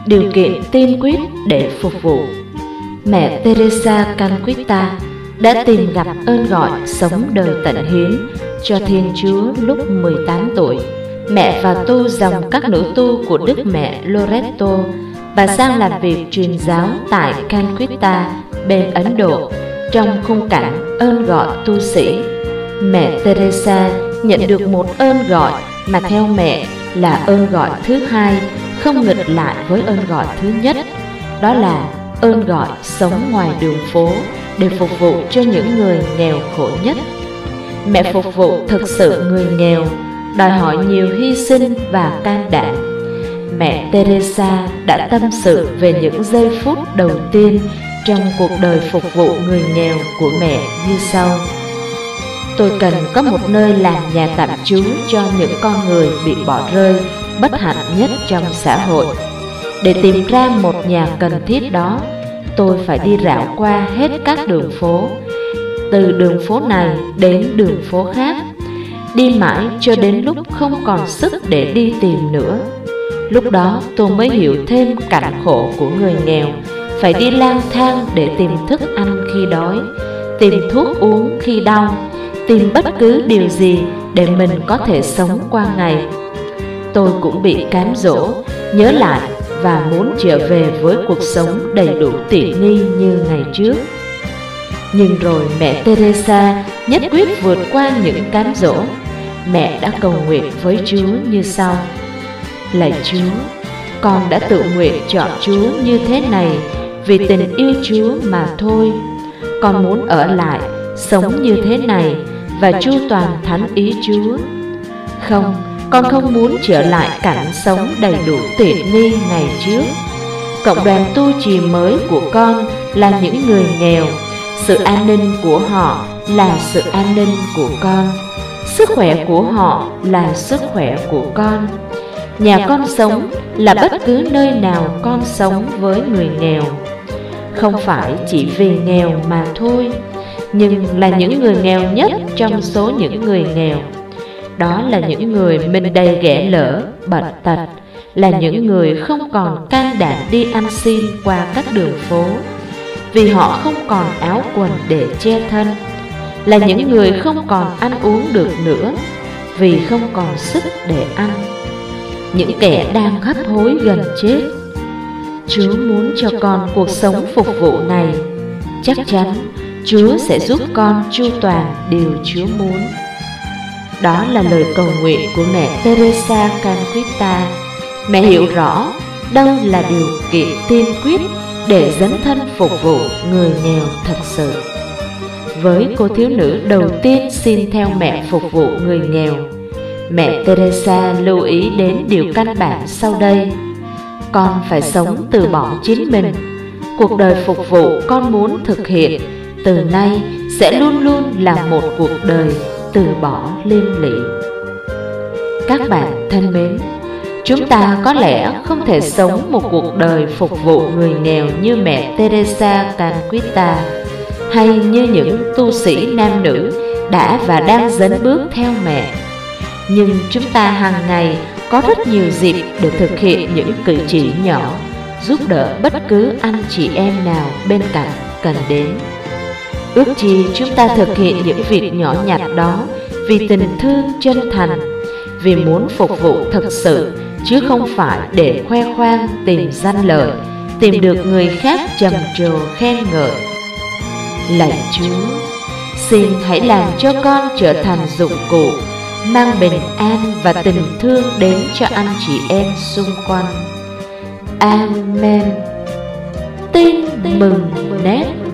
điều kiện tiên quyết để phục vụ. Mẹ Teresa Calcutta đã tìm gặp ơn gọi sống đời tận hiến cho Thiên Chúa lúc 18 tuổi. Mẹ và tu dòng các nữ tu của Đức Mẹ Loreto và sang làm việc truyền giáo tại Calcutta bên Ấn Độ trong khung cảnh ơn gọi tu sĩ. Mẹ Teresa nhận được một ơn gọi mà theo mẹ là ơn gọi thứ hai, không nghịch lại với ơn gọi thứ nhất. Đó là ơn gọi sống ngoài đường phố để phục vụ cho những người nghèo khổ nhất. Mẹ phục vụ thực sự người nghèo, đòi hỏi nhiều hy sinh và can đảm. Mẹ Teresa đã tâm sự về những giây phút đầu tiên trong cuộc đời phục vụ người nghèo của mẹ như sau: Tôi cần có một nơi làm nhà tạm trú cho những con người bị bỏ rơi, bất hạnh nhất trong xã hội. Để tìm ra một nhà cần thiết đó, tôi phải đi rảo qua hết các đường phố, từ đường phố này đến đường phố khác, đi mãi cho đến lúc không còn sức để đi tìm nữa. Lúc đó tôi mới hiểu thêm cảnh khổ của người nghèo, phải đi lang thang để tìm thức ăn khi đói, tìm thuốc uống khi đau, tìm bất cứ điều gì để mình có thể sống qua ngày. Tôi cũng bị cám dỗ, nhớ lại và muốn trở về với cuộc sống đầy đủ tiện nghi như ngày trước. Nhưng rồi mẹ Teresa nhất quyết vượt qua những cám dỗ. Mẹ đã cầu nguyện với Chúa như sau: Lạy Chúa, con đã tự nguyện chọn Chúa như thế này vì tình yêu Chúa mà thôi. Con muốn ở lại, sống như thế này và chu toàn thánh ý Chúa. Không, con không muốn trở lại cảnh sống đầy đủ tiện nghi ngày trước. Cộng đoàn tu trì mới của con là những người nghèo. Sự an ninh của họ là sự an ninh của con. Sức khỏe của họ là sức khỏe của con. Nhà con sống là bất cứ nơi nào con sống với người nghèo. Không phải chỉ vì nghèo mà thôi, nhưng là những người nghèo nhất trong số những người nghèo. Đó là những người mình đầy ghẻ lỡ, bệnh tật, là những người không còn can đảm đi ăn xin qua các đường phố, vì họ không còn áo quần để che thân, là những người không còn ăn uống được nữa, vì không còn sức để ăn, những kẻ đang hấp hối gần chết. Chúa muốn cho con cuộc sống phục vụ này. Chắc chắn Chúa sẽ giúp con chu toàn điều Chúa muốn. Đó là lời cầu nguyện của mẹ Teresa Calcutta. Mẹ hiểu rõ đâu là điều kiện tiên quyết để dấn thân phục vụ người nghèo thật sự. Với cô thiếu nữ đầu tiên xin theo mẹ phục vụ người nghèo, mẹ Teresa lưu ý đến điều căn bản sau đây: Con phải sống từ bỏ chính mình. Cuộc đời phục vụ con muốn thực hiện từ nay sẽ luôn luôn là một cuộc đời từ bỏ liên lụy. Các bạn thân mến, chúng ta có lẽ không thể sống một cuộc đời phục vụ người nghèo như mẹ Teresa Calcutta, hay như những tu sĩ nam nữ đã và đang dấn bước theo mẹ. Nhưng chúng ta hàng ngày có rất nhiều dịp để thực hiện những cử chỉ nhỏ, giúp đỡ bất cứ anh chị em nào bên cạnh cần đến. Ước chi chúng ta thực hiện những việc nhỏ nhặt đó vì tình thương chân thành, vì muốn phục vụ thật sự, chứ không phải để khoe khoang tìm danh lợi, tìm được người khác trầm trồ khen ngợi. Lạy Chúa, xin hãy làm cho con trở thành dụng cụ mang bình an và tình thương đến cho anh chị em xung quanh. Amen. Tin mừng nét.